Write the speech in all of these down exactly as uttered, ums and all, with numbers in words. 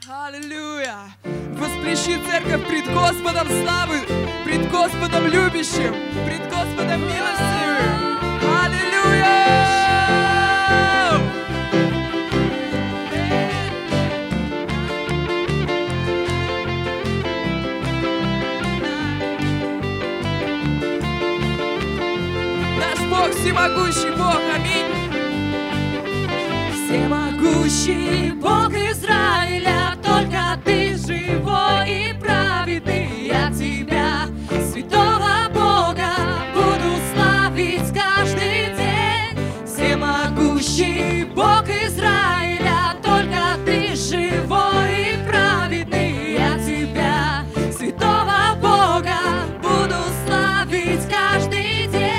Аллилуйя! Восплящи церковь пред Господом славы, пред Господом любящим, пред Господом милостивым. Аллилуйя! Наш Бог всемогущий Бог, аминь. Всемогущий Бог Израиля, только Ты живой и праведный. Я Тебя, святого Бога, буду славить каждый день. Всемогущий Бог Израиля, только Ты живой и праведный. Я Тебя, святого Бога, буду славить каждый день.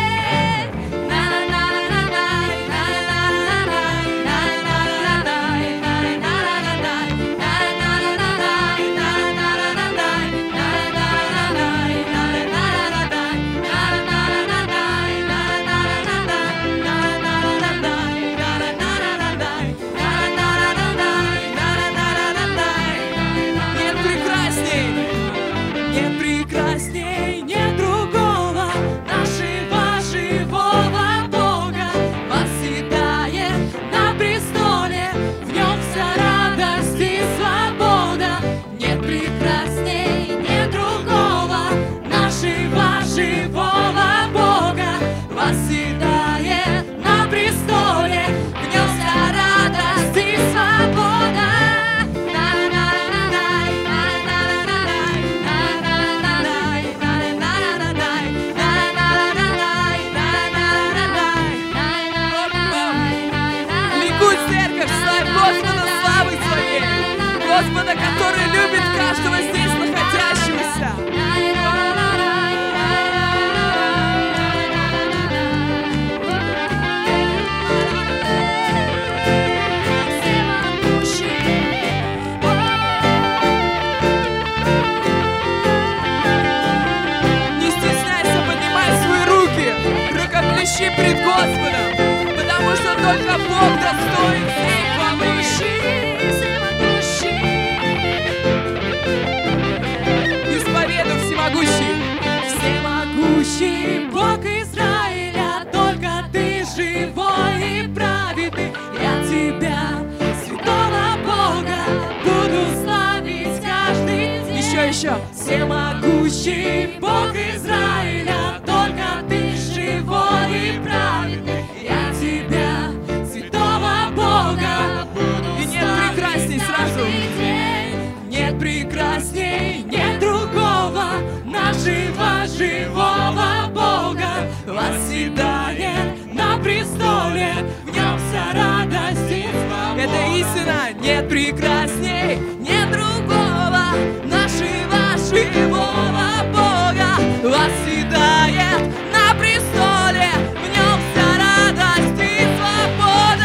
Господа, который любит каждого здесь находящегося. Не стесняйся, поднимай свои руки, рукоплещи пред Господом, потому что только Бог достоин всей хвалы. Всемогущий Бог Израиля, только Ты живой и праведный. Я Тебя, святого Бога, буду славить каждый день. Еще, еще. Всемогущий Бог Израиля, только Ты живой и праведный. Я Тебя, святого Бога, буду и нет славить прекрасней сразу. день. Нет прекрасней, нет другого нашего живого Бога. Восседает на престоле, в Нем вся радость и свобода. Это истина, нет прекрасней, нет другого нашего живого Бога. Восседает на престоле, в Нем вся радость и свобода.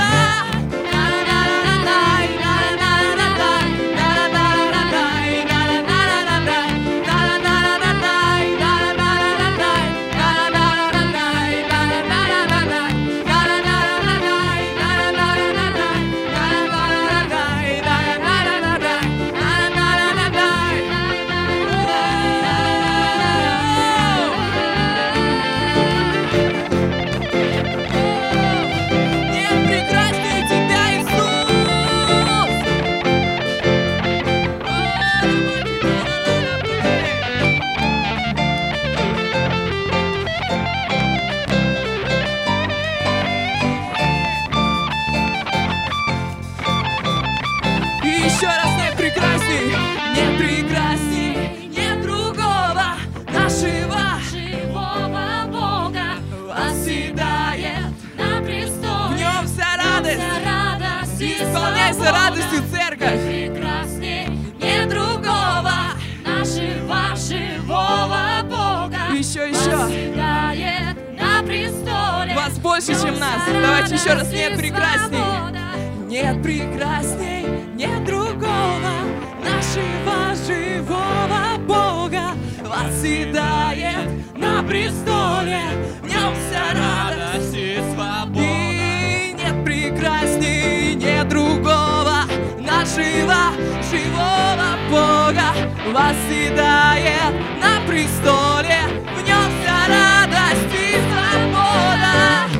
Исполняйся радостью, церковь! Прекрасней нет другого нашего живого Бога. Еще, еще. Восседает на престоле. Вас больше, чем нас. Давайте еще раз. Нет прекрасней. Нет прекрасней, нет другого нашего живого Бога. Восседает на престоле, в Нем вся радость и свобода. И нет прекрасней, нет другого нашего царства живого Бога восседает на престоле, в нем вся радость и свобода.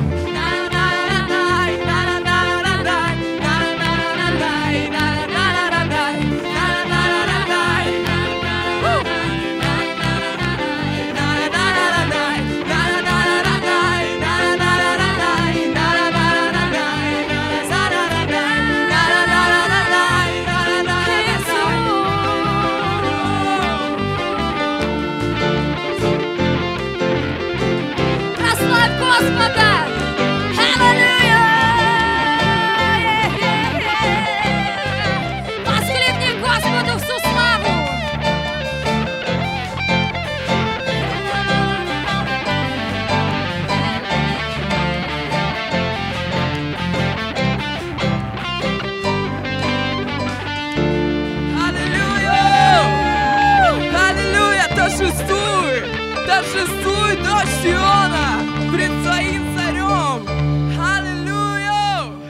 Торжествуй, дочь Сиона, пред своим царем. Аллилуйя!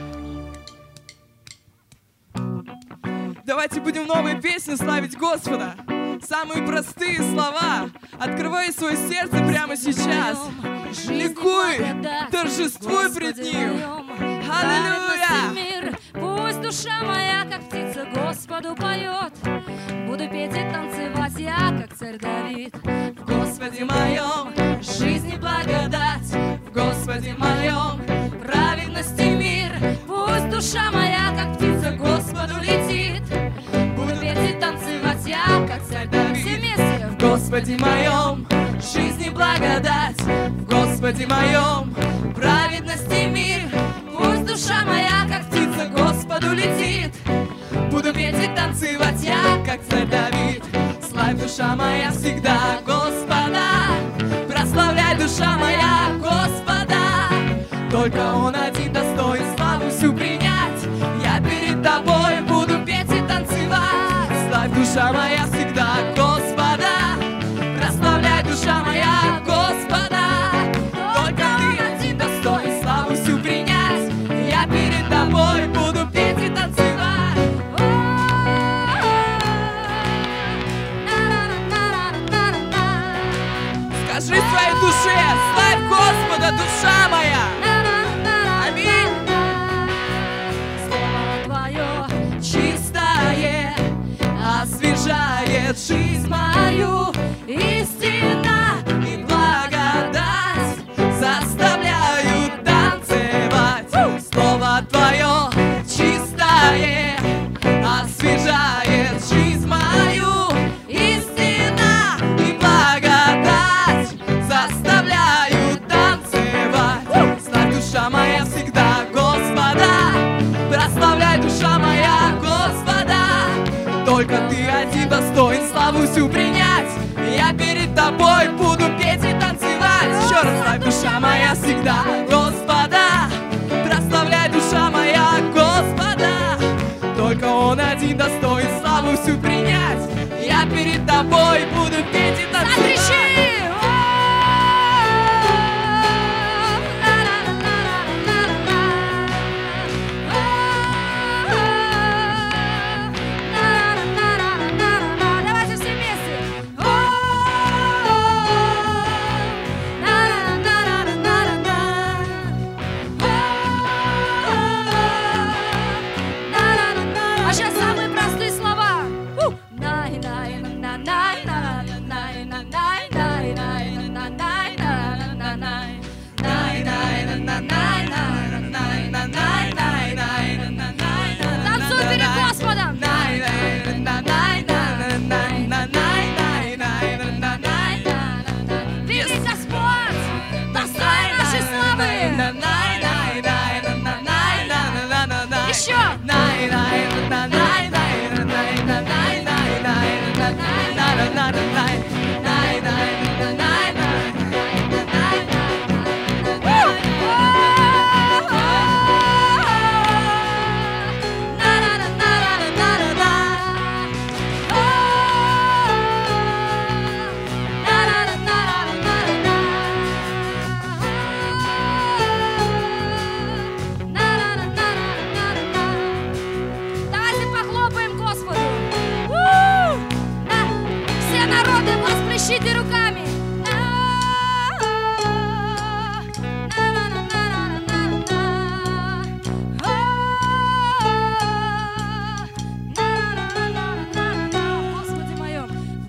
Давайте будем новые песни славить Господа. Самые простые слова. Открывай свое сердце прямо сейчас. Ликуй, торжествуй пред Ним. Аллилуйя! Пусть душа моя, как птица, Господу поет. Буду петь и танцевать я, как царь Давид. В Господе моем жизнь и благодать, в Господе моем праведность и мир. Пусть душа моя, как птица, Господу летит. Буду петь и танцевать я, как царь Давид. Все вместе. В Господе моем жизнь и благодать, в Господе моем праведность и мир. Пусть душа моя, как птица, Господу летит. Буду петь и танцевать я, как царь Давид. Славь, душа моя, всегда Господа. Прославляй, душа моя, Господа. Только Он один достоин славу всю принять. Я перед Тобой буду петь и танцевать. Славь, душа моя, всегда Господа. Прославляй, душа моя, Господа. Только Ты один достоин славу всю принять. Я перед Тобой буду петь и танцевать. Скажи своей душе, славь Господа, душа моя. Аминь. Слово Твое Чистое освежает жизнь мою. Истина и благодать заставляют танцевать. Слово Твое чистое освежает жизнь мою. Истина и благодать заставляют танцевать. Славь, душа моя, всегда Господа. Прославляй, душа моя, Господа. Только Ты один достоин славу всю принять. Я перед Тобой буду петь и танцевать. Еще раз, славь, душа моя, всегда Господа. Прославляй, душа моя, Господа. Только Он один достоин славу всю принять. Я перед Тобой буду петь и танцевать. Закричи! Давайте все вместе. А сейчас самые простые слова. Танцуй перед Господом. Великий Господь, достоин нашей славы. Еще. Давайте похлопаем Господу.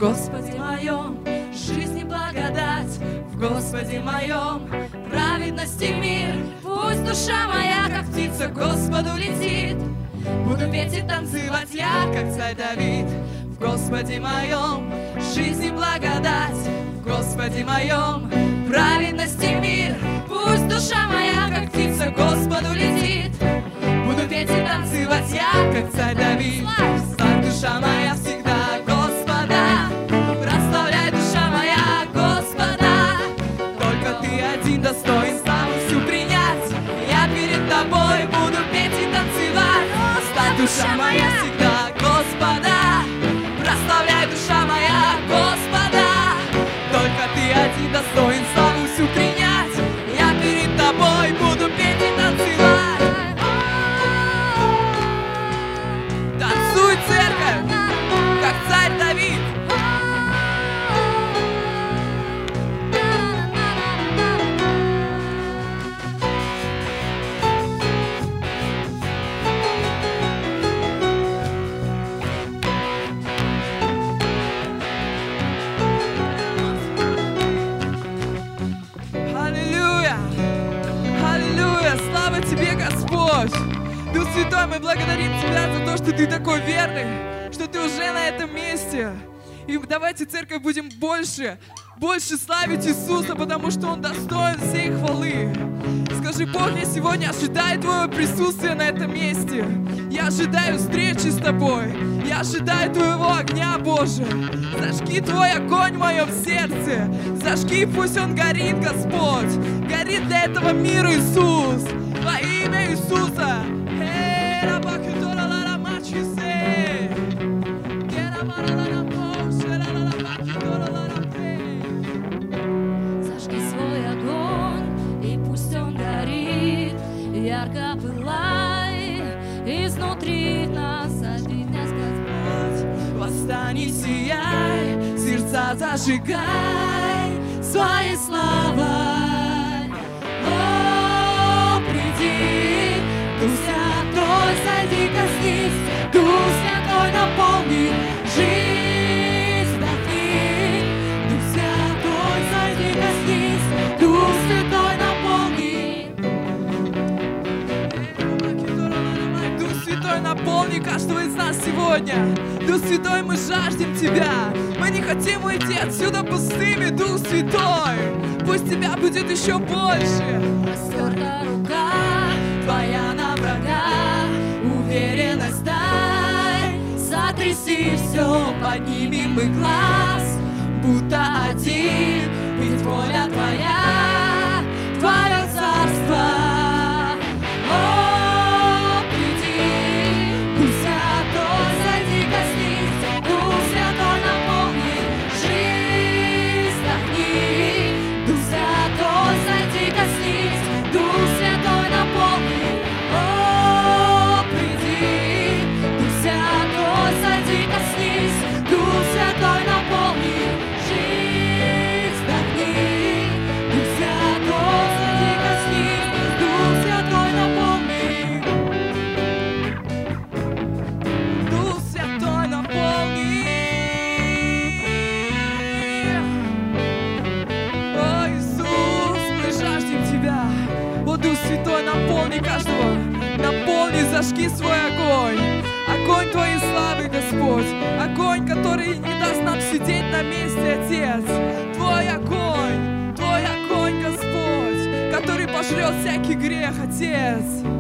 Господе моем, жизнь и благодать, в Господе моем, праведности мир. Пусть душа моя, как птица, к Господу летит. Буду петь и танцевать я, как царь Давид. В Господе моем, жизнь и благодать, в Господе моем, праведности мир. Пусть душа моя, как птица, к Господу летит. Буду петь и танцевать я, как царь Давид. Славь, душа моя, всегда Господа. Прославляй, душа моя, Господа. Только Ты один достоин славу всю принять. Я перед Тобой буду петь и танцевать. Славь, душа моя, всегда Господа. Прославляй, душа моя, Господа. Только Ты один достоин славу всю принять. Я перед Тобой буду петь и танцевать. Танцуй, церковь, как царь Давид. Аллилуйя! Аллилуйя! Слава Тебе, Господь! Дух Святой, мы благодарим Тебя за то, что Ты такой верный, что Ты уже на этом месте. И давайте, церковь, будем больше, больше славить Иисуса, потому что Он достоин всей хвалы. Скажи: Бог, я сегодня ожидаю Твоего присутствия на этом месте. Я ожидаю встречи с Тобой. Я ожидаю Твоего огня, Боже. Зажги Твой огонь в моем сердце. Зажги, пусть он горит, Господь. Горит для этого мира, Иисус. Во имя Иисуса. Зажги свой огонь, и пусть он горит, ярко пылай, изнутри нас сожги нас, Господь. Восстань и сияй, сердца зажигай своей славой. О, приди, Дух Святой, сойди, коснись, Дух Святой, наполни жизнь, вдохни. Дух Святой, сойди, коснись, Дух Святой, наполни. Дух Святой, наполни каждого из нас сегодня. Дух Святой, мы жаждем Тебя. Мы не хотим уйти отсюда пустыми, Дух Святой. Пусть Тебя будет еще больше. Растерта рука Твоя на врага, уверенность дай. Сотряси все, поднимем мы глаз, будто один, ведь воля Твоя, Твое царство. О, приди, Дух Святой, зайди, коснись, Дух Святой, наполни жизнь, вдохни. Дух Святой, зайди, коснись, Дух Святой, наполни. О, приди, Дух Святой, зайди, коснись, Дух Святой, наполни жизнь, вдохни. Дух Святой, зайди, коснись, Дух Святой, наполни. Дух Святой, наполни. О, Иисус, мы жаждем Тебя. О, Дух Святой, наполни каждого. Наполни, зажги свой огонь. Огонь Твоей славы, Господь. Огонь, который не даст нам сидеть на месте, Отец. Твой огонь, Твой огонь, Господь, который пожрет всякий грех, Отец.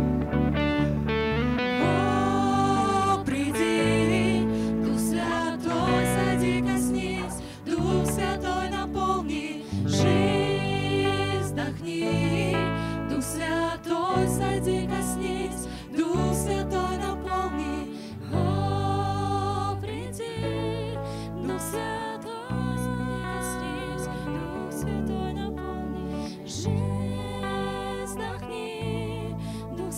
О, приди, Дух Святой, сойди, коснись, Дух Святой, наполни жизнь, вдохни. Дух Святой, сойди, коснись, Дух Святой, наполни. О, приди, Дух Святой, сойди, коснись, Дух Святой, наполни жизнь, вдохни. Дух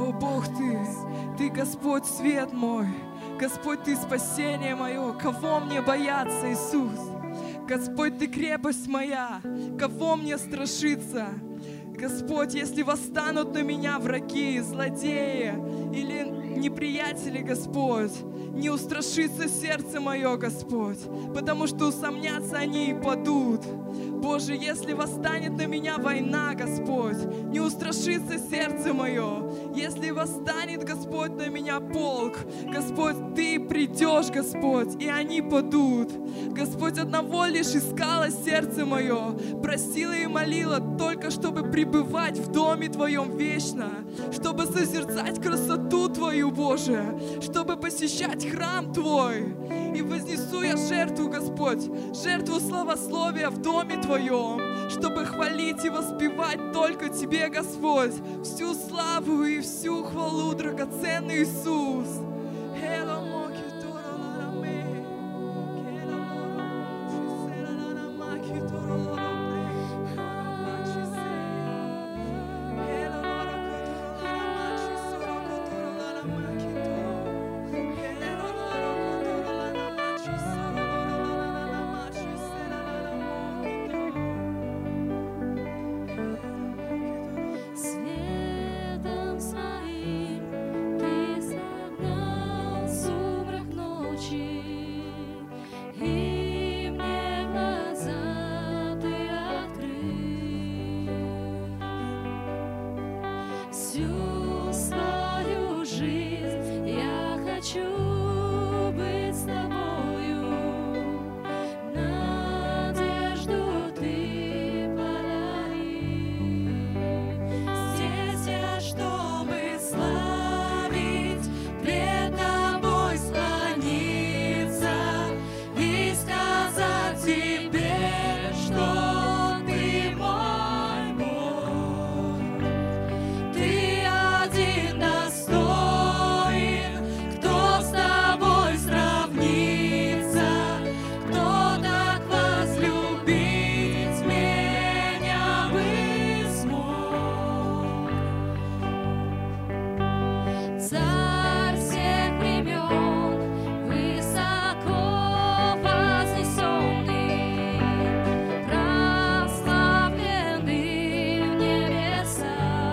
О Бог, Ты, Ты, Господь, свет мой. Господь, Ты спасение мое. Кого мне бояться, Иисус? Господь, Ты крепость моя. Кого мне страшиться? Господь, если восстанут на меня враги, злодеи или неприятели, Господь, не устрашится сердце мое, Господь, потому что усомнятся они и падут. Боже, если восстанет на меня война, Господь, не устрашится сердце мое. Если восстанет, Господь, на меня полк, Господь, Ты придешь, Господь, и они падут. Господь, одного лишь искало сердце мое, просила и молила только, чтобы пребывать в доме Твоем вечно, чтобы созерцать красоту Твою, Боже, чтобы посещать храм Твой. И вознесу я жертву, Господь, жертву славословия в доме Твоем, чтобы хвалить и воспевать только Тебе, Господь, всю славу и всю хвалу, драгоценный Иисус. Светом своим Ты согнал сумрак ночи, и мне глаза Ты открыл. Всю свою жизнь я хочу быть с Тобою, надежду Ты подари. Здесь я, чтобы славить, пред Тобой склониться и сказать Тебе, что Ты мой Бог. Ты один достоин, кто с Тобой сравнится, кто так возлюбить меня бы смог. Царь всех времен, высоко вознесенный, прославленный в небесах.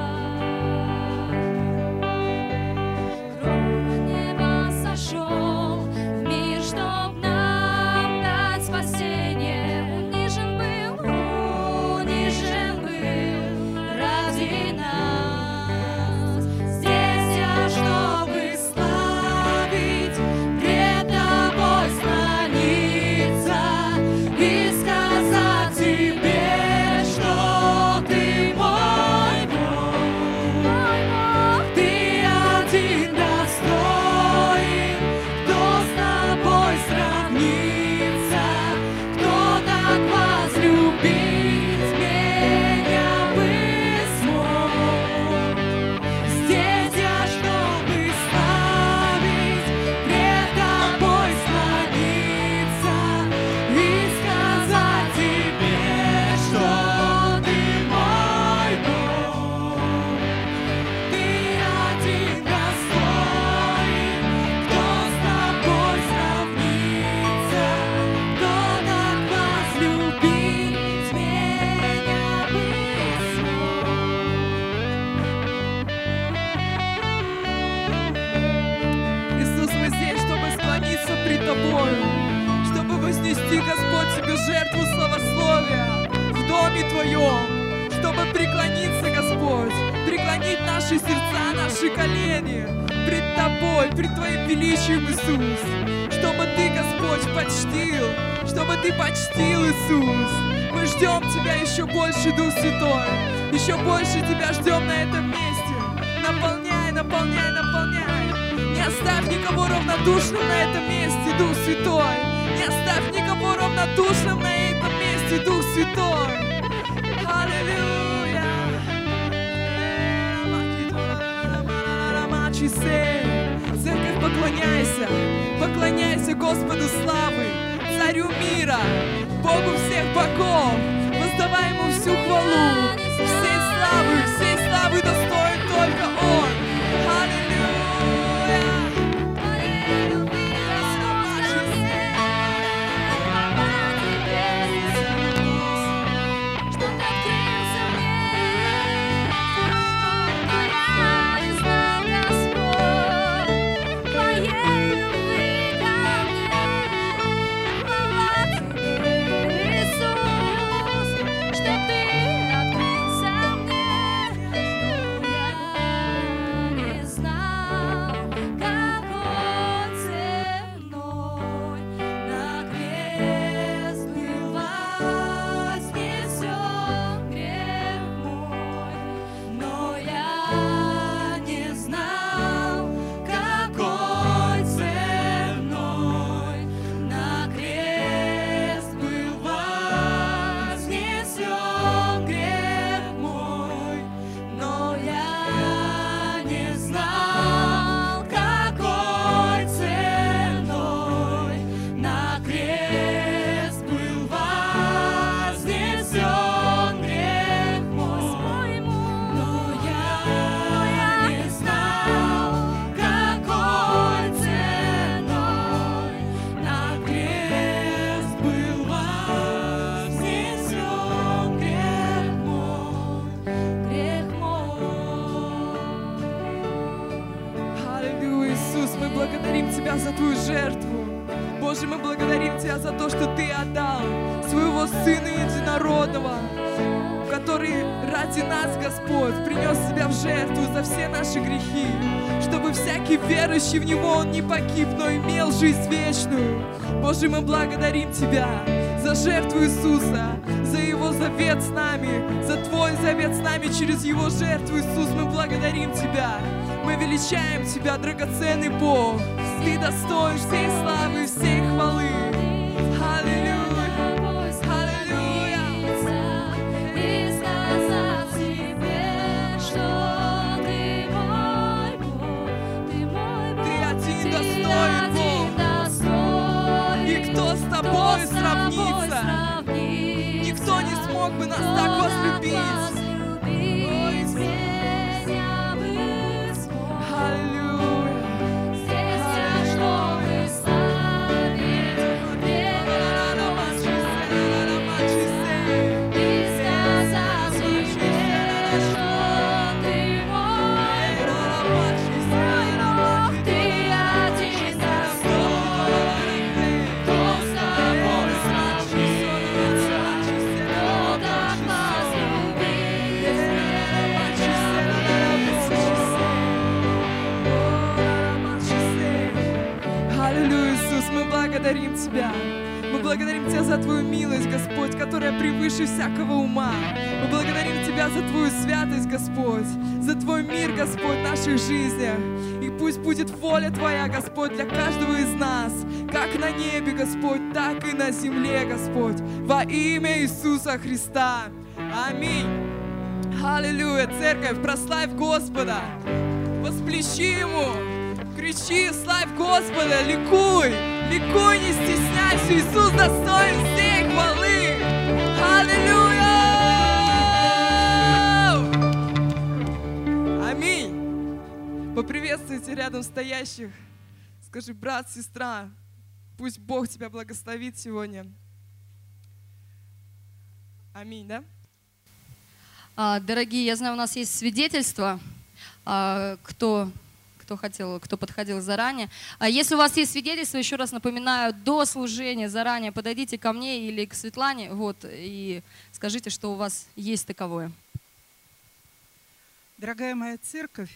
Кровь неба сошел в мир, чтоб нам дать спасение. Унижен был, унижен был ради нас. Здесь я, чтобы славить, пред Тобой склониться и сказать Тебе, что Ты мой Бог. Ты один достоин, кто с Тобой сравнится, кто так возлюбить меня бы смог. Здесь я, чтобы славить, пред Тобой склониться и сказать Тебе, что Ты мой Бог. Ты один достоин, кто с Тобой сравнится, кто так возлюбить меня бы смог. Иисус, мы здесь, чтобы склониться пред Тобою, чтобы вознести, Господь, Тебе жертву славословия в доме Твоем, чтобы преклониться, Господь, преклонить наши сердца, наши колени пред Тобой, пред Твоим величием, Иисус, чтобы Ты, Господь, почтил, чтобы Ты почтил, Иисус. Мы ждем Тебя еще больше, Дух Святой, еще больше Тебя ждем на этом месте. Наполняй, наполняй, наполняй. Не оставь никого равнодушным на этом месте, Дух Святой. Не оставь никого равнодушным на этом месте, Дух Святой. Аллилуйя. Церковь, поклоняйся, поклоняйся Господу славы, Царю мира, Богу всех богов. Воздавай Ему всю хвалу, всей славы, всей славы достоин только Он. Тебя за Твою жертву. Боже, мы благодарим Тебя за то, что Ты отдал Своего Сына Единородного, который ради нас, Господь, принес Себя в жертву за все наши грехи, чтобы всякий верующий в Него, он не погиб, но имел жизнь вечную. Боже, мы благодарим Тебя за жертву Иисуса, за Его завет с нами, за Твой завет с нами через Его жертву, Иисус. Мы благодарим Тебя, мы величаем Тебя, драгоценный Бог. Ты достоин всей славы, всей хвалы. Аллилуйя. С тобой сравниться. Никто не смог бы нас так возлюбить. Благодарим Тебя. Мы благодарим Тебя за Твою милость, Господь, которая превыше всякого ума. Мы благодарим Тебя за Твою святость, Господь, за Твой мир, Господь, в наших жизнях. И пусть будет воля Твоя, Господь, для каждого из нас, как на небе, Господь, так и на земле, Господь, во имя Иисуса Христа. Аминь. Аллилуйя. Церковь, прославь Господа. Восплещи Ему. Кричи, славь Господа, ликуй. Ликуй, не стесняйся, Иисус достоин всей хвалы. Аллилуйя! Аминь. Поприветствуйте рядом стоящих. Скажи, брат, сестра, пусть Бог тебя благословит сегодня. Аминь, да? А, дорогие, я знаю, у нас есть свидетельство, а, кто... кто хотел, кто подходил заранее. А если у вас есть свидетельство, еще раз напоминаю, до служения заранее подойдите ко мне или к Светлане, вот, и скажите, что у вас есть таковое. Дорогая моя церковь,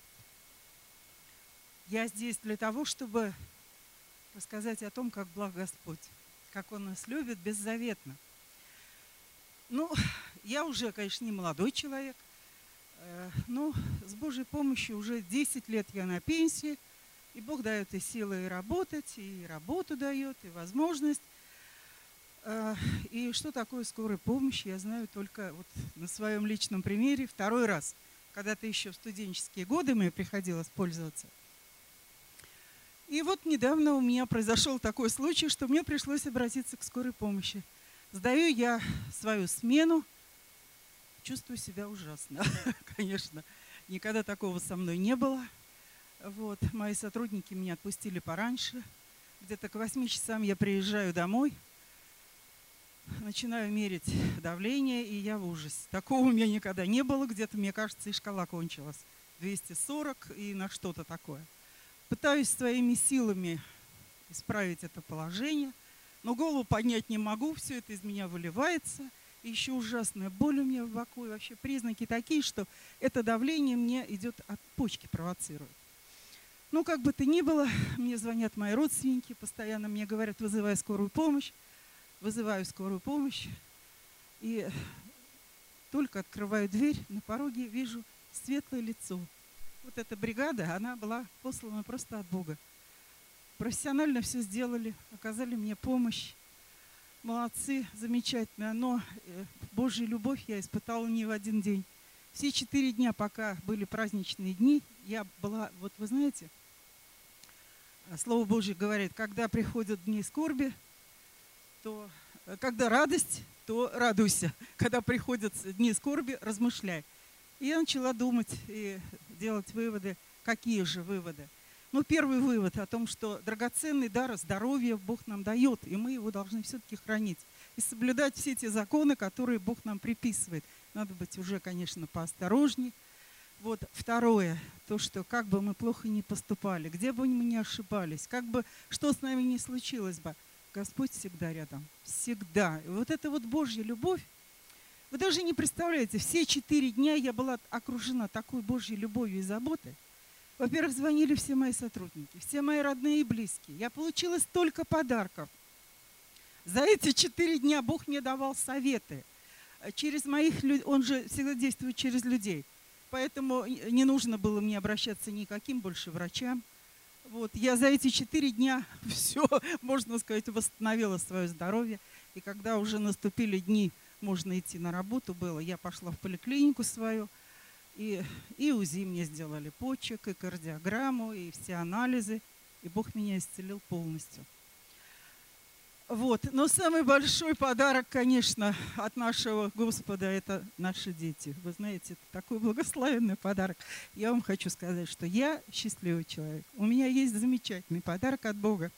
я здесь для того, чтобы рассказать о том, как благ Господь, как Он нас любит беззаветно. Ну, я уже, конечно, не молодой человек, но с Божьей помощью уже десять лет я на пенсии, и Бог дает и силы и работать, и работу дает, и возможность. И что такое скорая помощь, я знаю только вот на своем личном примере второй раз. Когда-то еще в студенческие годы мне приходилось пользоваться. И вот недавно у меня произошел такой случай, что мне пришлось обратиться к скорой помощи. Сдаю я свою смену. Чувствую себя ужасно, конечно. Никогда такого со мной не было. Вот. Мои сотрудники меня отпустили пораньше. Где-то к восьми часам я приезжаю домой, начинаю мерить давление, и я в ужасе. Такого у меня никогда не было. Где-то, мне кажется, и шкала кончилась. двести сорок и на что-то такое. Пытаюсь своими силами исправить это положение, но голову поднять не могу, все это из меня выливается. И еще ужасная боль у меня в боку. И вообще признаки такие, что это давление мне идет от почки, провоцирует. Ну, как бы то ни было, мне звонят мои родственники, постоянно мне говорят, вызывай скорую помощь. Вызываю скорую помощь. И только открываю дверь, на пороге вижу светлое лицо. Вот эта бригада, она была послана просто от Бога. Профессионально все сделали, оказали мне помощь. Молодцы, замечательно, но Божью любовь я испытала не в один день. Все четыре дня, пока были праздничные дни, я была, вот вы знаете, Слово Божье говорит, когда приходят дни скорби, то когда радость, то радуйся. Когда приходят дни скорби, размышляй. И я начала думать и делать выводы. Какие же выводы? Ну, первый вывод о том, что драгоценный дар здоровья Бог нам дает, и мы его должны все-таки хранить. И соблюдать все те законы, которые Бог нам приписывает. Надо быть уже, конечно, поосторожней. Вот второе, то, что как бы мы плохо ни поступали, где бы мы ни ошибались, как бы что с нами ни случилось бы, Господь всегда рядом, всегда. И вот эта вот Божья любовь, вы даже не представляете, все четыре дня я была окружена такой Божьей любовью и заботой. Во-первых, звонили все мои сотрудники, все мои родные и близкие. Я получила столько подарков. За эти четыре дня Бог мне давал советы. Через моих людей, Он же всегда действует через людей. Поэтому не нужно было мне обращаться ни к каким больше врачам. Вот. Я за эти четыре дня все, можно сказать, восстановила свое здоровье. И когда уже наступили дни, можно идти на работу было, я пошла в поликлинику свою. И, и УЗИ мне сделали почек, и кардиограмму, и все анализы. И Бог меня исцелил полностью. Вот. Но самый большой подарок, конечно, от нашего Господа – это наши дети. Вы знаете, это такой благословенный подарок. Я вам хочу сказать, что я счастливый человек. У меня есть замечательный подарок от Бога.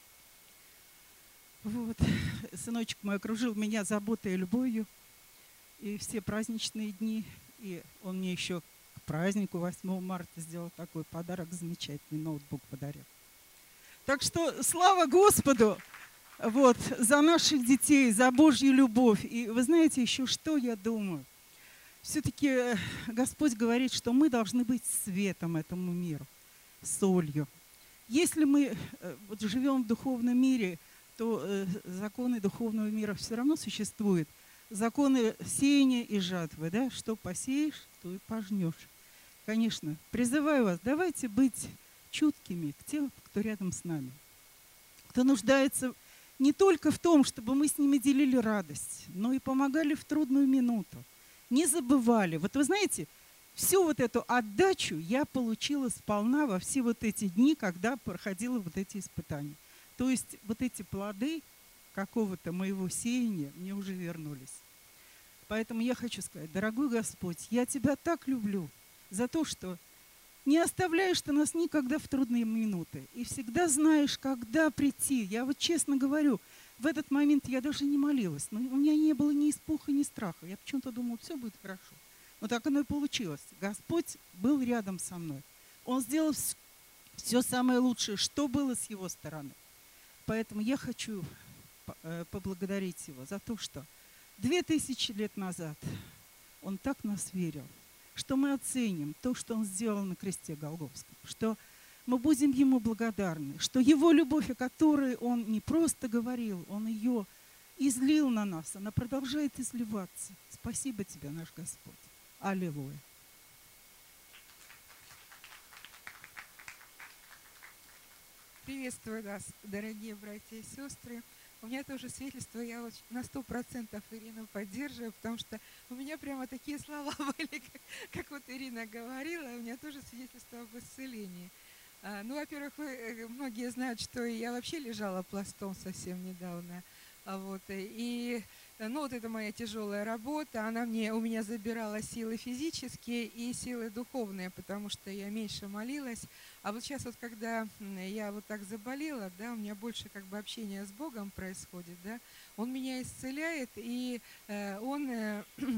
Вот. Сыночек мой окружил меня заботой и любовью. И все праздничные дни. И он мне еще к празднику восьмого марта сделал такой подарок, замечательный ноутбук подарил. Так что слава Господу! Вот, за наших детей, за Божью любовь. И вы знаете еще, что я думаю? Все-таки Господь говорит, что мы должны быть светом этому миру, солью. Если мы вот, живем в духовном мире, то э, законы духовного мира все равно существуют. Законы сеяния и жатвы, да? Что посеешь, то и пожнешь. Конечно, призываю вас, давайте быть чуткими к тем, кто рядом с нами, кто нуждается не только в том, чтобы мы с ними делили радость, но и помогали в трудную минуту. Не забывали. Вот вы знаете, всю вот эту отдачу я получила сполна во все вот эти дни, когда проходила вот эти испытания. То есть вот эти плоды какого-то моего сеяния мне уже вернулись. Поэтому я хочу сказать, дорогой Господь, я Тебя так люблю за то, что не оставляешь ты нас никогда в трудные минуты. И всегда знаешь, когда прийти. Я вот честно говорю, в этот момент я даже не молилась. Но у меня не было ни испуха, ни страха. Я почему-то думала, все будет хорошо. Но так оно и получилось. Господь был рядом со мной. Он сделал все самое лучшее, что было с Его стороны. Поэтому я хочу поблагодарить Его за то, что две тысячи лет назад Он так нас верил, что мы оценим то, что Он сделал на кресте Голгофском, что мы будем Ему благодарны, что Его любовь, о которой Он не просто говорил, Он ее излил на нас, она продолжает изливаться. Спасибо Тебе, наш Господь. Аллилуйя. Приветствую вас, дорогие братья и сестры. У меня тоже свидетельство, я на сто процентов Ирину поддерживаю, потому что у меня прямо такие слова были, как, как вот Ирина говорила, у меня тоже свидетельство об исцелении. А, ну, во-первых, вы, многие знают, что я вообще лежала пластом совсем недавно. А вот, и ну, вот это моя тяжелая работа, она мне, у меня забирала силы физические и силы духовные, потому что я меньше молилась. А вот сейчас вот, когда я вот так заболела, да, у меня больше как бы общения с Богом происходит, да, Он меня исцеляет, и э, Он... Э,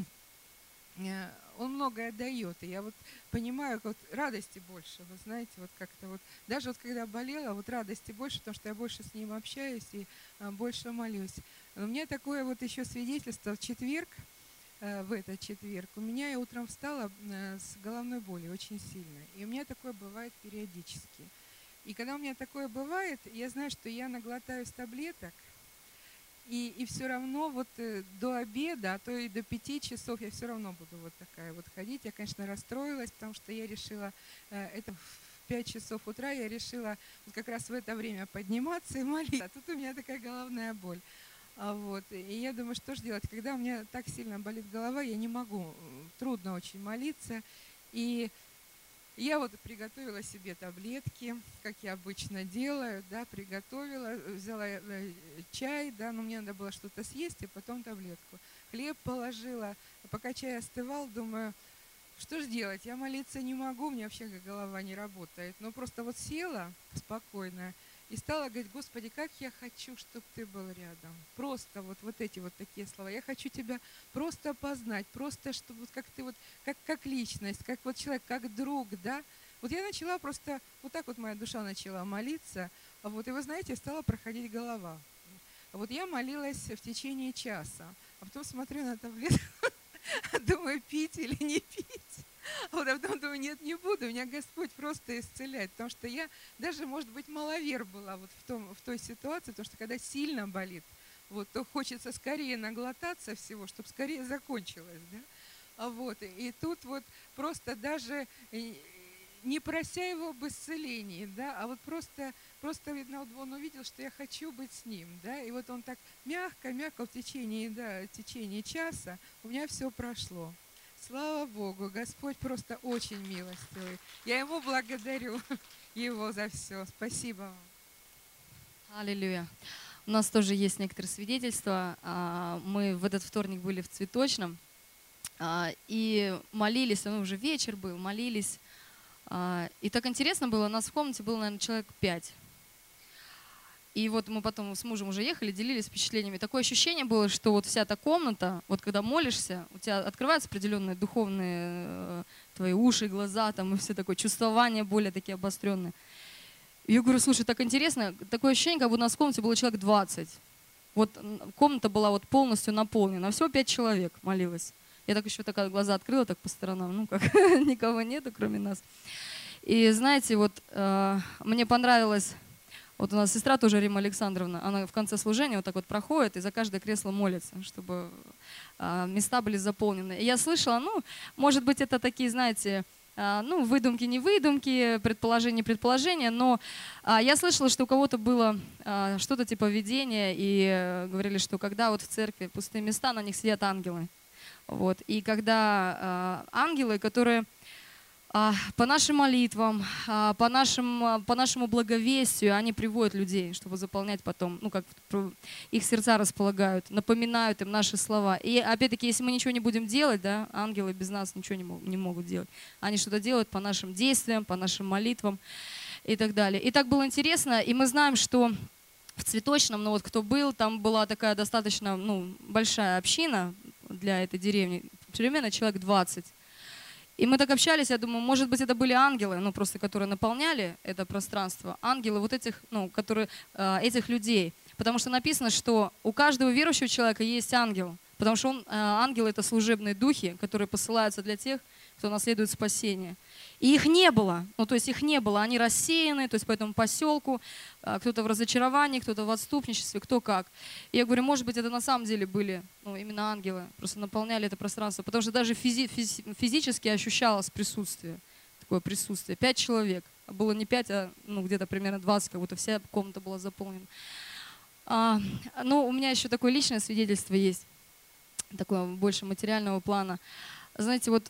Он многое дает, и я вот понимаю, вот радости больше, вы знаете, вот как-то вот, даже вот когда болела, вот радости больше, потому что я больше с Ним общаюсь и а, больше молюсь. Но у меня такое вот еще свидетельство в четверг, э, в этот четверг, у меня я утром встала э, с головной болью очень сильно, и у меня такое бывает периодически. И когда у меня такое бывает, я знаю, что я наглотаюсь таблеток, И, и все равно вот э, до обеда, а то и до пяти часов я все равно буду вот такая вот ходить. Я, конечно, расстроилась, потому что я решила, э, это в пять часов утра я решила вот как раз в это время подниматься и молиться. А тут у меня такая головная боль. А вот, и я думаю, что же делать, когда у меня так сильно болит голова, я не могу, трудно очень молиться. И я вот приготовила себе таблетки, как я обычно делаю, да, приготовила, взяла чай, да, но мне надо было что-то съесть, и потом таблетку. Хлеб положила, пока чай остывал, думаю, что же делать, я молиться не могу, у меня вообще голова не работает. Но просто вот села спокойно И стала говорить: Господи, как я хочу, чтобы Ты был рядом. Просто вот, вот эти вот такие слова. Я хочу Тебя просто познать, просто чтобы вот как Ты вот, как, как личность, как вот человек, как друг, да. Вот я начала просто, вот так вот моя душа начала молиться, а вот, и вы знаете, стала проходить голова. Вот я молилась в течение часа, а потом смотрю на таблетку, думаю, пить или не пить. А вот, а потом думаю, нет, не буду, меня Господь просто исцеляет, потому что я даже, может быть, маловер была вот в, том, в той ситуации, потому что когда сильно болит, вот, то хочется скорее наглотаться всего, чтобы скорее закончилось, да? А вот, и тут вот просто даже не прося его об исцелении, да, а вот просто, просто видно, он увидел, что я хочу быть с ним, да, и вот он так мягко-мягко в течение, да, в течение часа у меня все прошло. Слава Богу, Господь просто очень милостивый. Я Ему благодарю, Его за все. Спасибо вам. Аллилуйя. У нас тоже есть некоторые свидетельства. Мы в этот вторник были в Цветочном и молились, ну уже вечер был, молились. И так интересно было, у нас в комнате было, наверное, человек пять. И вот мы потом с мужем уже ехали, делились впечатлениями. Такое ощущение было, что вот вся эта комната, вот когда молишься, у тебя открываются определенные духовные э, твои уши, глаза, там и все такое, чувствования более такие обостренные. И я говорю, слушай, так интересно, такое ощущение, как будто у нас в комнате было человек двадцать. Вот комната была вот полностью наполнена, всего пять человек молилось. Я так еще так глаза открыла, так по сторонам, ну как, никого нету, кроме нас. И знаете, вот э, мне понравилось... Вот у нас сестра тоже, Рима Александровна, она в конце служения вот так вот проходит и за каждое кресло молится, чтобы а, места были заполнены. И я слышала, ну, может быть, это такие, знаете, а, ну, выдумки, не выдумки, предположения, предположения, но а, я слышала, что у кого-то было а, что-то типа видения, и а, говорили, что когда вот в церкви пустые места, на них сидят ангелы. Вот. И когда а, ангелы, которые... по нашим молитвам, по, нашим, по нашему благовестию они приводят людей, чтобы заполнять потом, ну как их сердца располагают, напоминают им наши слова. И опять-таки, если мы ничего не будем делать, да, ангелы без нас ничего не могут, не могут делать. Они что-то делают по нашим действиям, по нашим молитвам и так далее. И так было интересно, и мы знаем, что в Цветочном, ну вот кто был, там была такая достаточно ну, большая община для этой деревни, примерно человек двадцать. И мы так общались, я думаю, может быть, это были ангелы, ну, просто которые наполняли это пространство. Ангелы вот этих, ну, которые, э, этих людей. Потому что написано, что у каждого верующего человека есть ангел. Потому что он, э, ангелы — это служебные духи, которые посылаются для тех, кто наследует спасение. И их не было, ну то есть их не было, они рассеяны, то есть по этому поселку, кто-то в разочаровании, кто-то в отступничестве, кто как. И я говорю, может быть, это на самом деле были ну, именно ангелы, просто наполняли это пространство, потому что даже физи физи физически ощущалось присутствие, такое присутствие. Пять человек, было не пять, а ну, где-то примерно двадцать, как будто вся комната была заполнена. А, ну, у меня еще такое личное свидетельство есть, такое больше материального плана. Знаете, вот...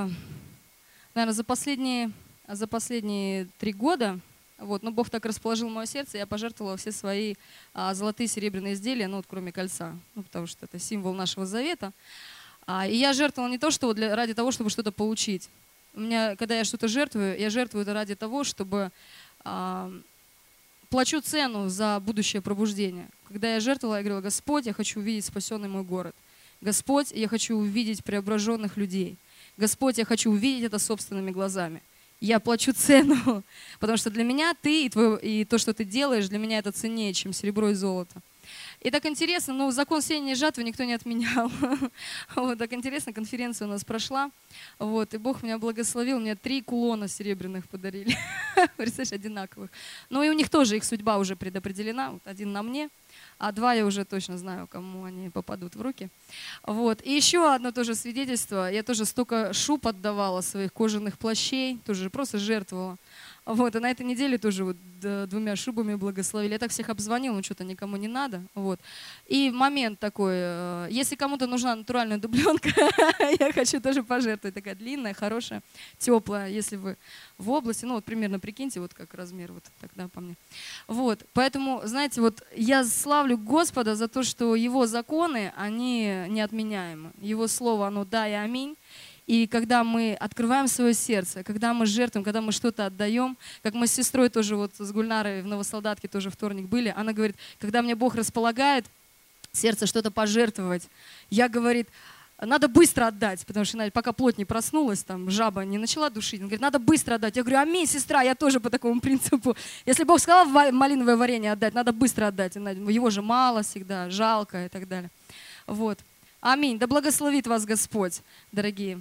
Наверное, за последние, за последние три года, вот, ну, Бог так расположил мое сердце, я пожертвовала все свои а, золотые серебряные изделия, ну, вот, кроме кольца, ну, потому что это символ нашего завета. А, и я жертвовала не то, что для, ради того, чтобы что-то получить. У меня, когда я что-то жертвую, я жертвую это ради того, чтобы а, плачу цену за будущее пробуждение. Когда я жертвовала, я говорила, Господь, я хочу увидеть спасенный мой город. Господь, я хочу увидеть преображенных людей. Господь, я хочу увидеть это собственными глазами. Я плачу цену, потому что для меня ты и, твой, и то, что ты делаешь, для меня это ценнее, чем серебро и золото. И так интересно, ну, закон сеяния и жатвы никто не отменял. Вот так интересно, конференция у нас прошла. Вот, и Бог меня благословил, мне три кулона серебряных подарили. Представляешь, одинаковых. Ну и у них тоже их судьба уже предопределена. Вот один на мне, а два я уже точно знаю, кому они попадут в руки. Вот. И еще одно тоже свидетельство. Я тоже столько шуб отдавала своих кожаных плащей, тоже просто жертвовала. Вот, и на этой неделе тоже вот двумя шубами благословили. Я так всех обзвонила, ну что-то никому не надо. Вот. И момент такой, если кому-то нужна натуральная дубленка, я хочу тоже пожертвовать. Такая длинная, хорошая, теплая, если вы в области, ну вот примерно прикиньте, вот как размер вот тогда по мне. Вот, поэтому, знаете, вот я славлю Господа за то, что Его законы, они неотменяемы. Его слово, оно да и аминь. И когда мы открываем свое сердце, когда мы жертвуем, когда мы что-то отдаем, как мы с сестрой тоже вот с Гульнарой в Новосолдатке тоже вторник были, она говорит, когда мне Бог располагает сердце что-то пожертвовать, я, говорит, надо быстро отдать, потому что пока плоть не проснулась, там жаба не начала душить. Он говорит, надо быстро отдать. Я говорю, аминь, сестра, я тоже по такому принципу. Если Бог сказал малиновое варенье отдать, надо быстро отдать. Его же мало всегда, жалко и так далее. Вот. Аминь. Да благословит вас Господь, дорогие.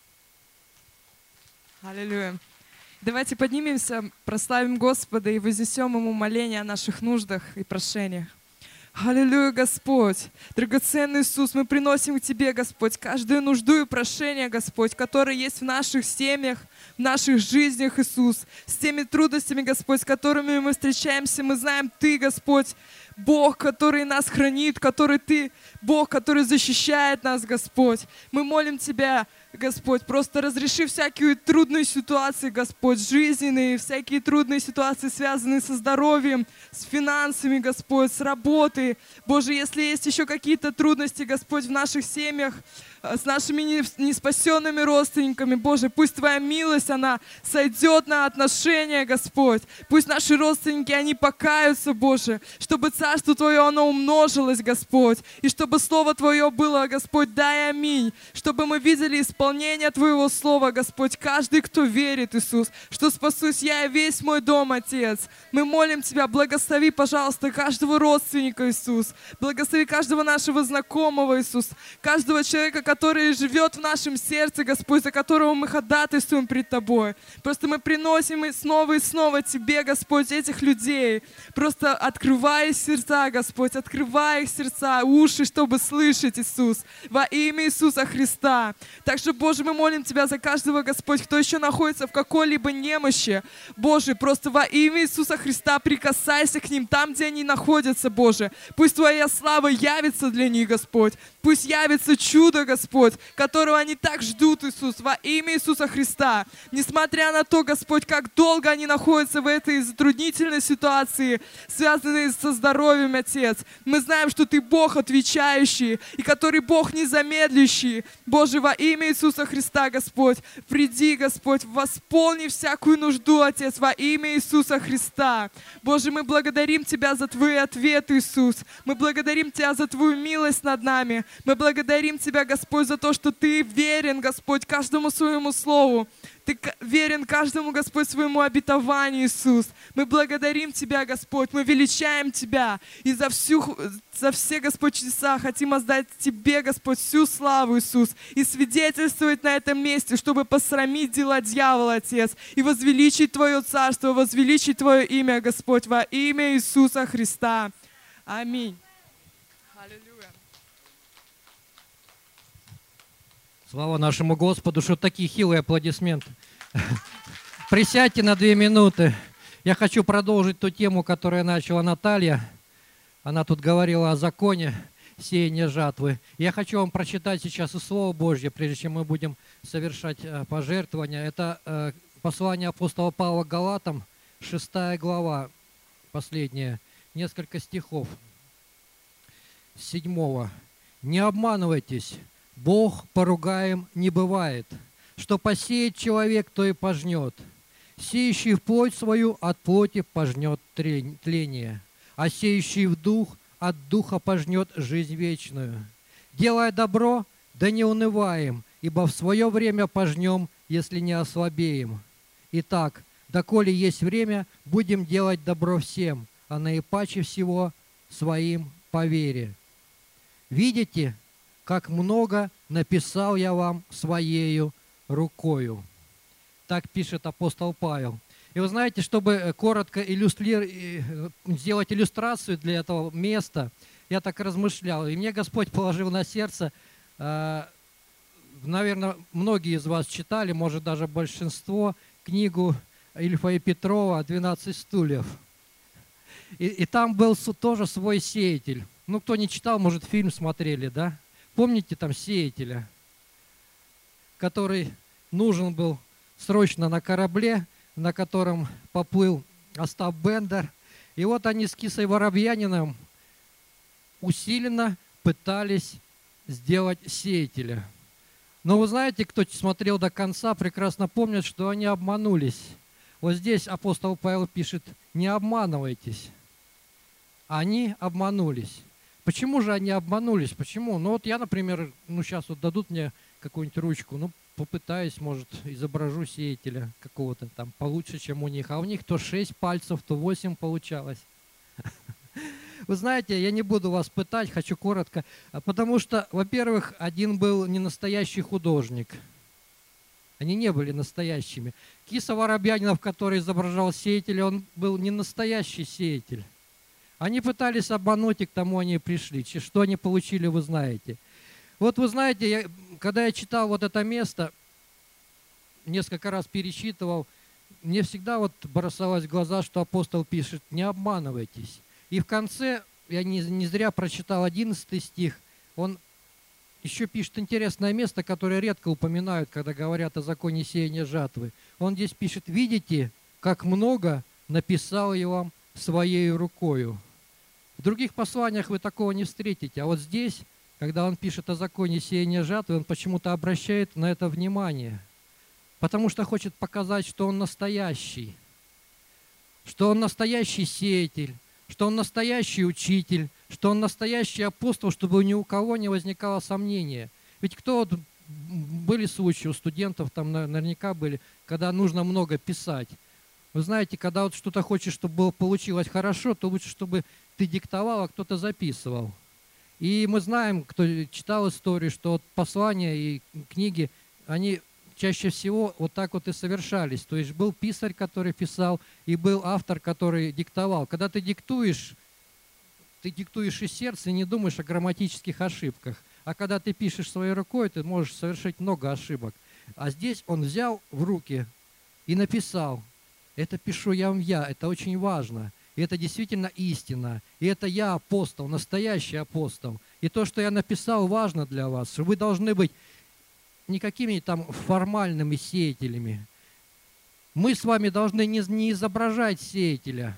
Аллилуйя. Давайте поднимемся, прославим Господа и вознесем Ему моление о наших нуждах и прошениях. Аллилуйя, Господь! Драгоценный Иисус, мы приносим к Тебе, Господь, каждую нужду и прошение, Господь, которые есть в наших семьях, в наших жизнях, Иисус. С теми трудностями, Господь, с которыми мы встречаемся, мы знаем Ты, Господь, Бог, который нас хранит, который Ты, Бог, который защищает нас, Господь. Мы молим Тебя, Господь, просто разреши всякие трудные ситуации, Господь, жизненные, всякие трудные ситуации, связанные со здоровьем, с финансами, Господь, с работой. Боже, если есть еще какие-то трудности, Господь, в наших семьях, с нашими неспасенными родственниками, Боже, пусть Твоя милость, она сойдет на отношения, Господь. Пусть наши родственники, они покаются, Боже, чтобы Царство Твое, оно умножилось, Господь, и чтобы Слово Твое было, Господь, дай аминь, чтобы мы видели исполнение Твоего Слова, Господь, каждый, кто верит, Иисус, что спасусь я и весь мой дом, Отец. Мы молим Тебя, благослови, пожалуйста, каждого родственника, Иисус, благослови каждого нашего знакомого, Иисус, каждого человека, который живет в нашем сердце, Господь, за которого мы ходатайствуем пред Тобой. Просто мы приносим и снова и снова Тебе, Господь, этих людей. Просто открывай их сердца, Господь, открывай их сердца, уши, чтобы слышать, Иисус, во имя Иисуса Христа. Также, Боже, мы молим Тебя за каждого, Господь, кто еще находится в какой-либо немощи. Боже, просто во имя Иисуса Христа прикасайся к ним там, где они находятся, Боже. Пусть Твоя слава явится для них, Господь. Пусть явится чудо, Господь, которого они так ждут, Иисус, во имя Иисуса Христа. Несмотря на то, Господь, как долго они находятся в этой затруднительной ситуации, связанной со здоровьем, Отец, мы знаем, что Ты Бог отвечающий, и который Бог незамедлящий. Боже, во имя Иисуса Христа, Господь, приди, Господь, восполни всякую нужду, Отец, во имя Иисуса Христа. Боже, мы благодарим Тебя за Твои ответы, Иисус. Мы благодарим Тебя за Твою милость над нами. Мы благодарим Тебя, Господь, за то, что Ты верен, Господь, каждому своему слову. Ты верен каждому, Господь, своему обетованию, Иисус. Мы благодарим Тебя, Господь, мы величаем Тебя. И за, всю, за все, Господь, чудеса хотим отдать Тебе, Господь, всю славу, Иисус. И свидетельствовать на этом месте, чтобы посрамить дела дьявола, Отец. И возвеличить Твое царство, возвеличить Твое имя, Господь, во имя Иисуса Христа. Аминь. Слава нашему Господу, что такие хилые аплодисменты. Присядьте на две минуты. Я хочу продолжить ту тему, которую начала Наталья. Она тут говорила о законе сеяния жатвы. Я хочу вам прочитать сейчас и Слово Божье, прежде чем мы будем совершать пожертвования. Это послание апостола Павла к Галатам, шестая глава, последняя, несколько стихов. С седьмого. «Не обманывайтесь, Бог поругаем не бывает. Что посеет человек, то и пожнет. Сеющий в плоть свою от плоти пожнет тление, а сеющий в дух от духа пожнет жизнь вечную. Делая добро, да не унываем, ибо в свое время пожнем, если не ослабеем. Итак, доколе есть время, будем делать добро всем, а наипаче всего своим по вере. Видите, как много написал я вам своею рукою». Так пишет апостол Павел. И вы знаете, чтобы коротко иллюстри... сделать иллюстрацию для этого места, я так размышлял. И мне Господь положил на сердце, наверное, многие из вас читали, может даже большинство, книгу Ильфа и Петрова «двенадцать стульев». И, и там был тоже свой сеятель. Ну, кто не читал, может, фильм смотрели, да? Помните там сеятеля, который нужен был срочно на корабле, на котором поплыл Остап Бендер. И вот они с Кисой Воробьяниным усиленно пытались сделать сеятеля. Но вы знаете, кто смотрел до конца, прекрасно помнит, что они обманулись. Вот здесь апостол Павел пишет: не обманывайтесь. Они обманулись. Почему же они обманулись? Почему? Ну вот я, например, ну сейчас вот дадут мне какую-нибудь ручку, ну попытаюсь, может, изображу сеятеля какого-то там получше, чем у них. А у них то шесть пальцев, то восемь получалось. Вы знаете, я не буду вас пытать, хочу коротко, потому что, во-первых, один был не настоящий художник. Они не были настоящими. Киса Воробьянинов, который изображал сеятеля, он был не настоящий сеятель. Они пытались обмануть, и к тому они пришли. Что они получили, вы знаете. Вот вы знаете, я, когда я читал вот это место, несколько раз перечитывал, мне всегда вот бросалось в глаза, что апостол пишет: не обманывайтесь. И в конце, я не, не зря прочитал одиннадцатый стих, он еще пишет интересное место, которое редко упоминают, когда говорят о законе сеяния жатвы. Он здесь пишет: видите, как много написал я вам своей рукою. В других посланиях вы такого не встретите, а вот здесь, когда он пишет о законе сеяния жатвы, он почему-то обращает на это внимание, потому что хочет показать, что он настоящий, что он настоящий сеятель, что он настоящий учитель, что он настоящий апостол, чтобы ни у кого не возникало сомнения. Ведь кто вот, были случаи у студентов, там наверняка были, когда нужно много писать. Вы знаете, когда вот что-то хочешь, чтобы было, получилось хорошо, то лучше, чтобы ты диктовал, а кто-то записывал. И мы знаем, кто читал историю, что вот послания и книги, они чаще всего вот так вот и совершались. То есть был писарь, который писал, и был автор, который диктовал. Когда ты диктуешь, ты диктуешь из сердца и не думаешь о грамматических ошибках. А когда ты пишешь своей рукой, ты можешь совершить много ошибок. А здесь он взял в руки и написал: это пишу я вам я, это очень важно. И это действительно истина. И это я апостол, настоящий апостол. И то, что я написал, важно для вас. Вы должны быть не какими там формальными сеятелями. Мы с вами должны не, не изображать сеятеля.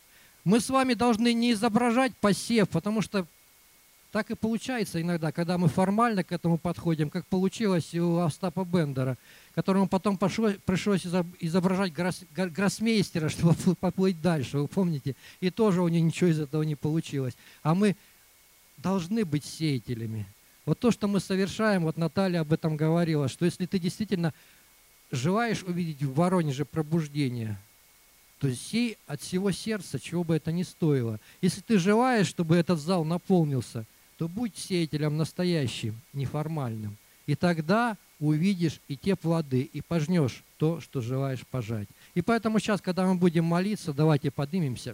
Мы с вами должны не изображать посев, потому что так и получается иногда, когда мы формально к этому подходим, как получилось у Остапа Бендера, которому потом пошло, пришлось изображать гросс, гроссмейстера, чтобы поплыть дальше, вы помните? И тоже у него ничего из этого не получилось. А мы должны быть сеятелями. Вот то, что мы совершаем, вот Наталья об этом говорила, что если ты действительно желаешь увидеть в Воронеже пробуждение, то сей от всего сердца, чего бы это ни стоило. Если ты желаешь, чтобы этот зал наполнился, то будь сеятелем настоящим, неформальным. И тогда увидишь и те плоды, и пожнешь то, что желаешь пожать. И поэтому сейчас, когда мы будем молиться, давайте поднимемся.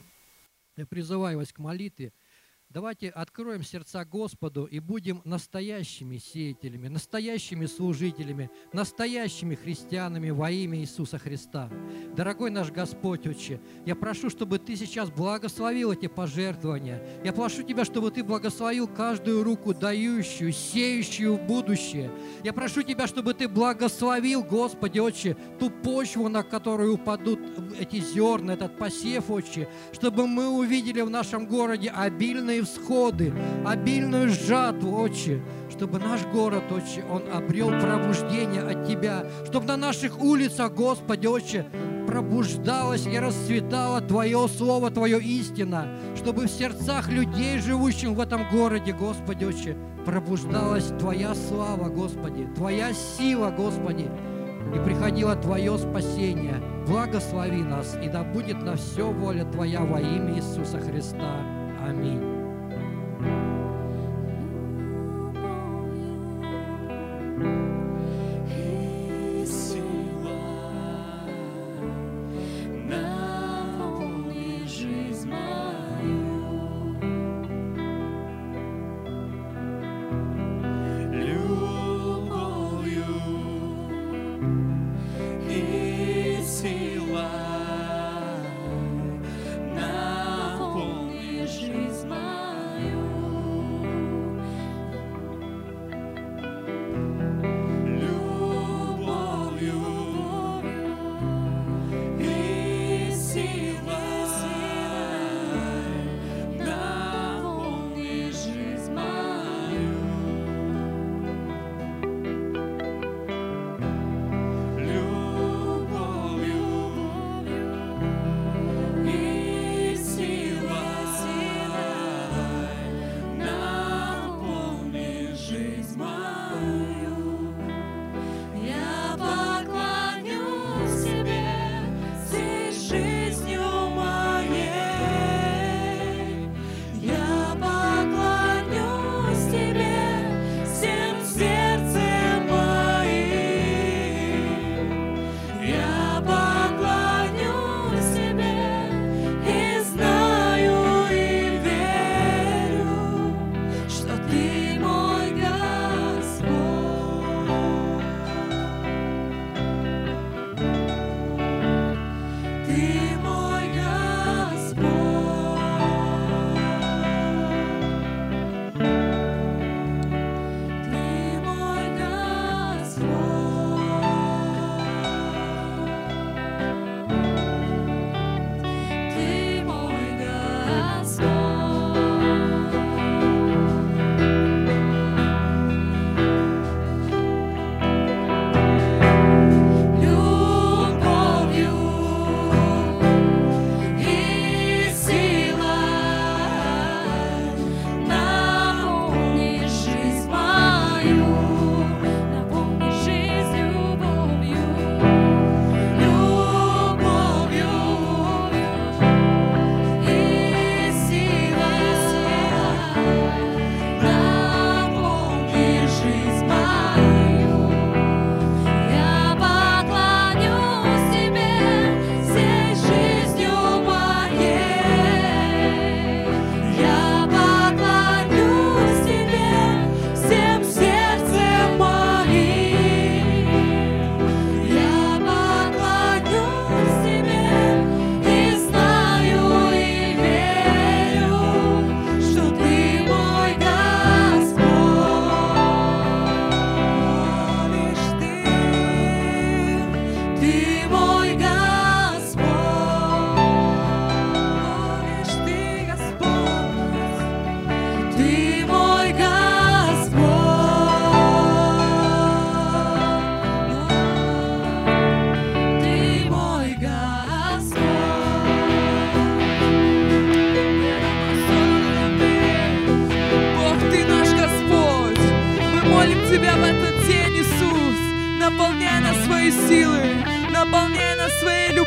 Я призываю вас к молитве. Давайте откроем сердца Господу и будем настоящими сеятелями, настоящими служителями, настоящими христианами во имя Иисуса Христа. Дорогой наш Господь, Отче, я прошу, чтобы Ты сейчас благословил эти пожертвования. Я прошу Тебя, чтобы Ты благословил каждую руку, дающую, сеющую в будущее. Я прошу Тебя, чтобы Ты благословил, Господи, Отче, ту почву, на которую упадут эти зерна, этот посев, Отче, чтобы мы увидели в нашем городе обильные всходы, обильную жатву, Отче, чтобы наш город, Отче, он обрел пробуждение от Тебя, чтобы на наших улицах, Господи, Отче, пробуждалось и расцветало Твое Слово, Твое истина, чтобы в сердцах людей, живущих в этом городе, Господи, Отче, пробуждалась Твоя слава, Господи, Твоя сила, Господи, и приходило Твое спасение. Благослови нас, и да будет на все воля Твоя во имя Иисуса Христа. Аминь. Наполни жизнь мою.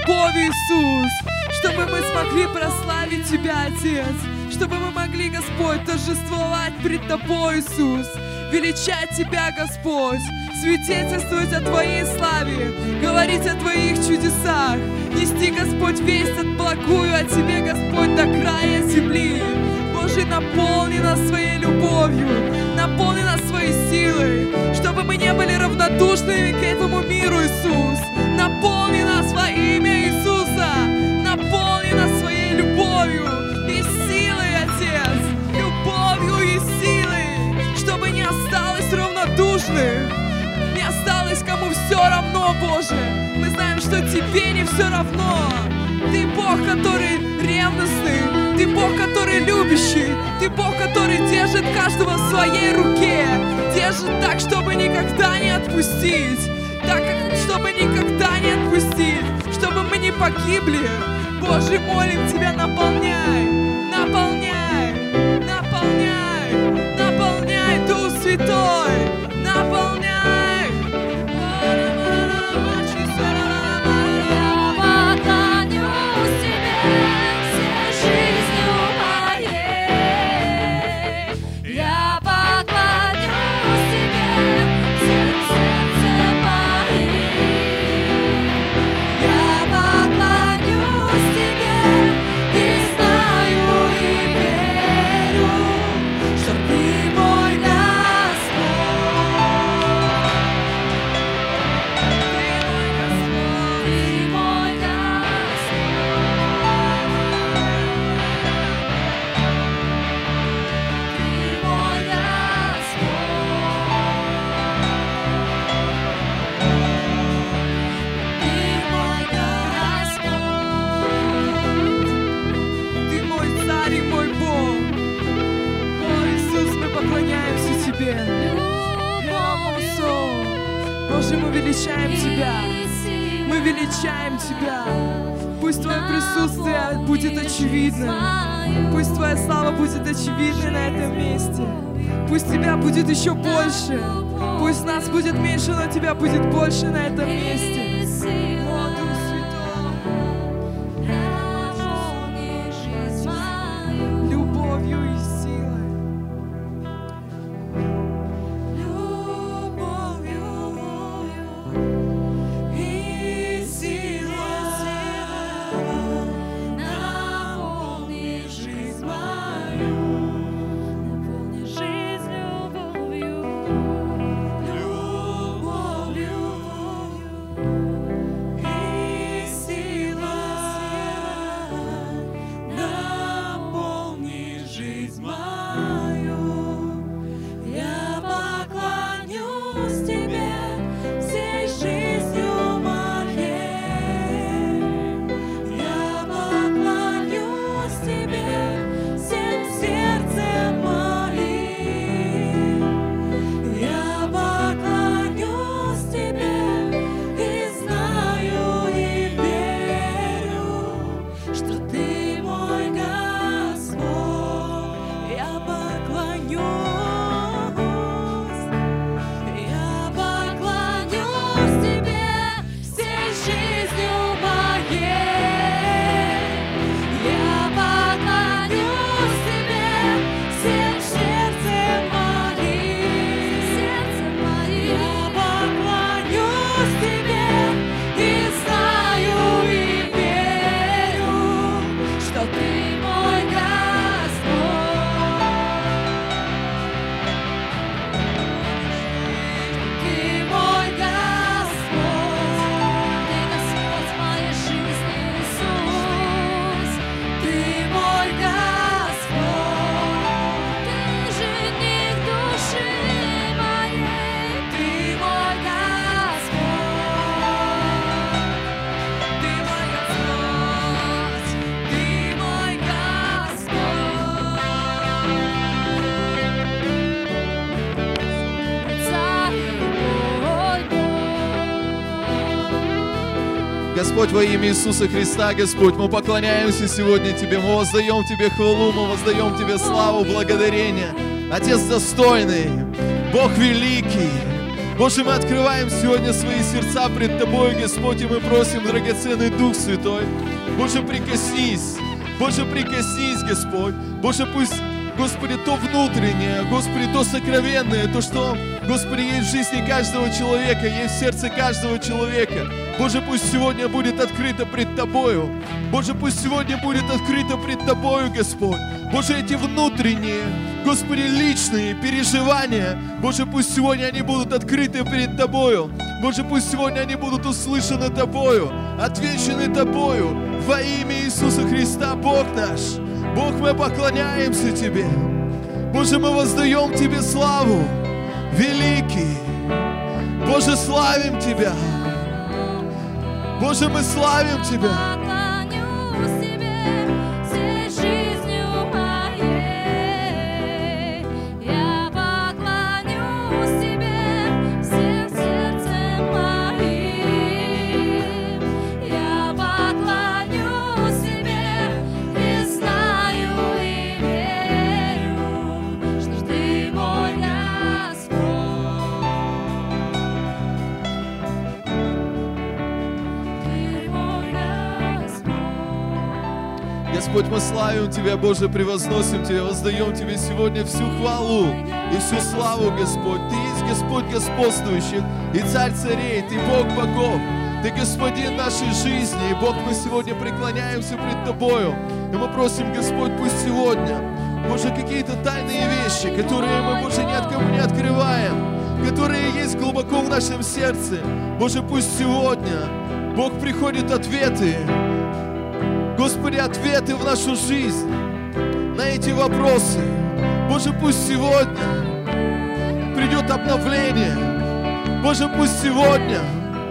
любовью, Иисус, чтобы мы смогли прославить Тебя, Отец, чтобы мы могли, Господь, торжествовать пред Тобой, Иисус, величать Тебя, Господь, свидетельствовать о Твоей славе, говорить о Твоих чудесах, нести, Господь, весть от благую о Тебе, Господь, до края земли. Боже, наполни нас Своей любовью, наполни нас Своей силой, чтобы мы не были равнодушными к этому миру, Иисус. Наполни нас во имя Иисуса, наполни нас Своей любовью и силой, Отец, любовью и силой, чтобы не осталось равнодушных, не осталось кому все равно, Боже. Мы знаем, что Тебе не все равно. Ты Бог, который ревностный, Ты Бог, который любящий, Ты Бог, который держит каждого в своей руке, держит так, чтобы никогда не отпустить, так, чтобы никогда не отпустить, чтобы мы не погибли. Боже, молим Тебя, наполняй, наполняй, наполняй, наполняй, Дух Святой, наполняй. Боже, мы величаем Тебя, мы величаем Тебя. Пусть Твое присутствие будет очевидным, пусть Твоя слава будет очевидной на этом месте. Пусть Тебя будет еще больше, пусть нас будет меньше, но Тебя будет больше на этом месте. О, Дух Святой, любовью и силой. Господь, во имя Иисуса Христа, Господь, мы поклоняемся сегодня Тебе, мы воздаем Тебе хвалу, мы воздаем Тебе славу, благодарение. Отец достойный, Бог великий, Боже, мы открываем сегодня свои сердца пред Тобой, Господь, и мы просим, драгоценный Дух Святой, Боже, прикоснись, Боже, прикоснись, Господь, Боже, пусть, Господи, то внутреннее, Господи, то сокровенное, то, что, Господи, есть в жизни каждого человека, есть в сердце каждого человека. Боже, пусть сегодня будет открыто пред Тобою. Боже, пусть сегодня будет открыто пред Тобою, Господь. Боже, эти внутренние, Господи, личные переживания, Боже, пусть сегодня они будут открыты пред Тобою. Боже, пусть сегодня они будут услышаны Тобою, отвечены Тобою во имя Иисуса Христа, Бог наш. Бог, мы поклоняемся Тебе. Боже, мы воздаем Тебе славу, великий. Боже, славим Тебя. Боже, мы славим Тебя. Господь, мы славим Тебя, Боже, превозносим Тебя, воздаем Тебе сегодня всю хвалу и всю славу, Господь. Ты есть Господь господствующих и Царь царей, Ты Бог богов, Ты Господин нашей жизни. И, Бог, мы сегодня преклоняемся пред Тобою, и мы просим, Господь, пусть сегодня, Боже, какие-то тайные вещи, которые мы, Боже, ни от кого не открываем, которые есть глубоко в нашем сердце, Боже, пусть сегодня, Бог, приходят ответы, Господи, ответы в нашу жизнь на эти вопросы. Боже, пусть сегодня придет обновление. Боже, пусть сегодня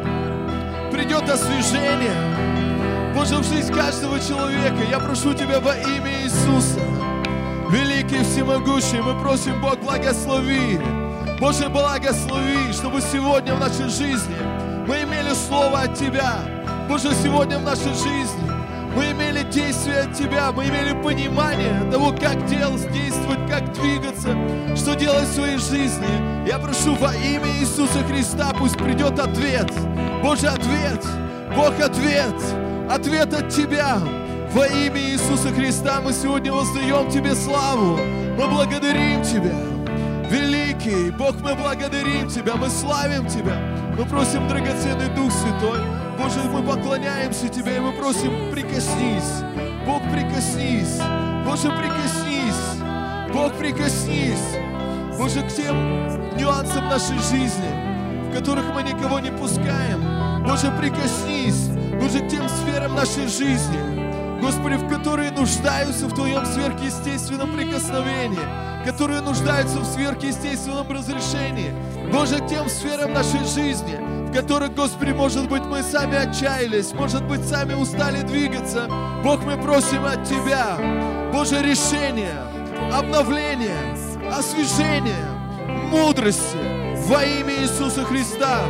придет освежение. Боже, в жизнь каждого человека. Я прошу Тебя во имя Иисуса. Великий всемогущий, мы просим, Бог, благослови. Боже, благослови, чтобы сегодня в нашей жизни мы имели слово от Тебя. Боже, сегодня в нашей жизни мы имели действие от Тебя, мы имели понимание того, как делать, действовать, как двигаться, что делать в своей жизни. Я прошу во имя Иисуса Христа, пусть придет ответ. Боже, ответ, Бог, ответ, ответ от Тебя. Во имя Иисуса Христа мы сегодня воздаем Тебе славу, мы благодарим Тебя. Великий Бог, мы благодарим Тебя, мы славим Тебя, мы просим, драгоценный Дух Святой, Боже, мы поклоняемся Тебе, и мы просим, прикоснись, Бог, прикоснись, Боже, прикоснись, Бог, прикоснись, Боже, к тем нюансам нашей жизни, в которых мы никого не пускаем, Боже, прикоснись, Боже, к тем сферам нашей жизни, Господи, в которые нуждаются в Твоем сверхъестественном прикосновении, которые нуждаются в сверхъестественном разрешении. Боже, к тем сферам нашей жизни, в которых, Господи, может быть, мы сами отчаялись, может быть, сами устали двигаться. Бог, мы просим от Тебя, Боже, решения, обновления, освежения, мудрости во имя Иисуса Христа.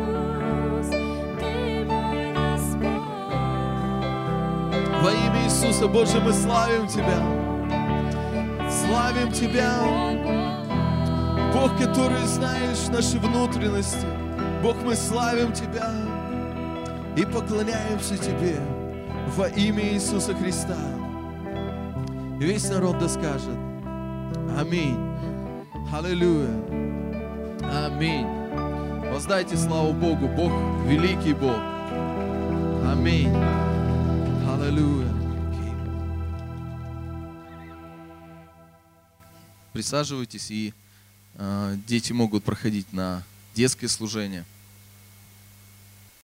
Во имя Иисуса, Боже, мы славим Тебя. Славим Тебя, Бог, который знаешь наши внутренности. Бог, мы славим Тебя и поклоняемся Тебе во имя Иисуса Христа. И весь народ да скажет: аминь. Аллилуйя. Аминь. Воздайте славу Богу. Бог великий Бог. Аминь. Аллилуйя. Присаживайтесь, и э, дети могут проходить на детское служение.